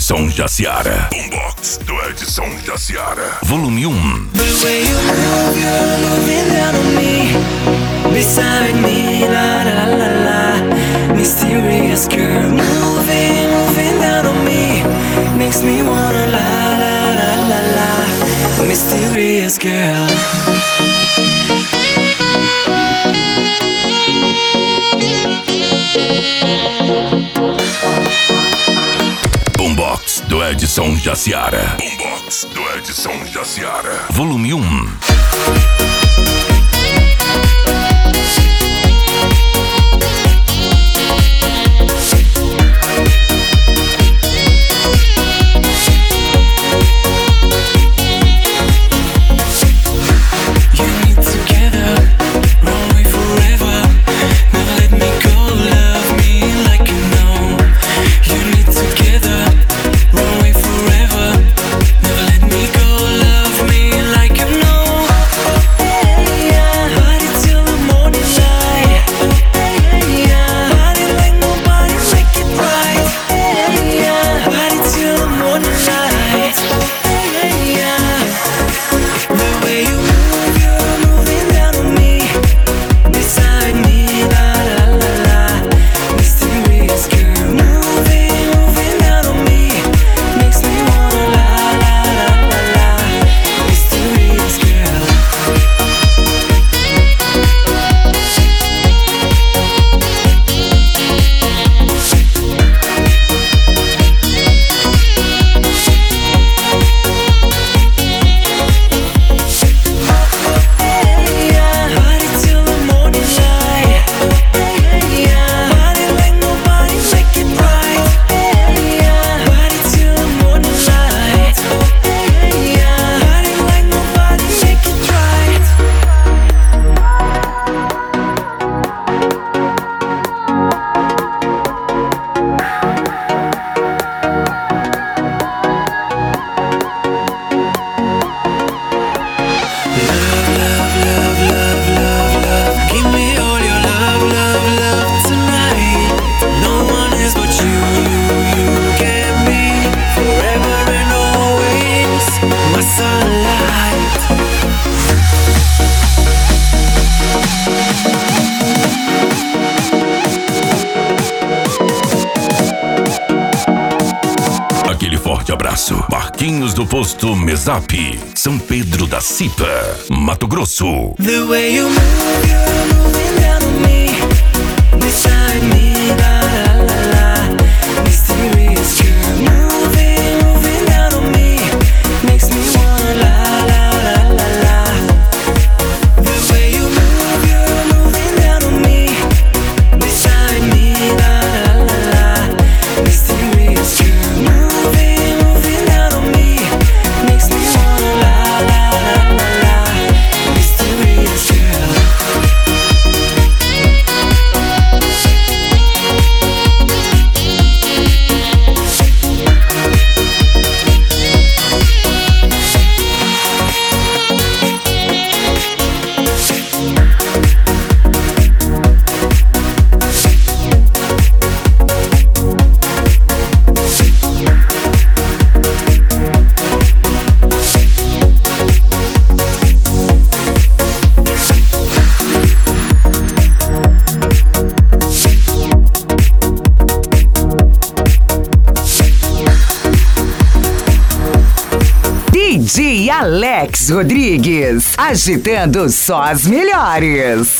Edson Jaciara. Boombox do Edson Jaciara. Volume 1. The way you move, you're moving down on me, beside me, la la la la. Mysterious girl, moving down on me, makes me wanna la la la la la. Mysterious girl. Boombox do Edson Jaciara. Boombox do Edson Jaciara. Volume 1. Forte abraço. Marquinhos do Posto Mesap, São Pedro da Cipa, Mato Grosso. The way you move, you're moving down on me, beside me, la la la la. Mysterious girl, moving down on me, makes me wanna la la la la la. The way you move, you're moving down on me, beside me, la la la la. Mysterious girl, moving down on me, makes me wanna la la la la la. Mysterious girl. DJ Alex Rodrigues, agitando só as melhores.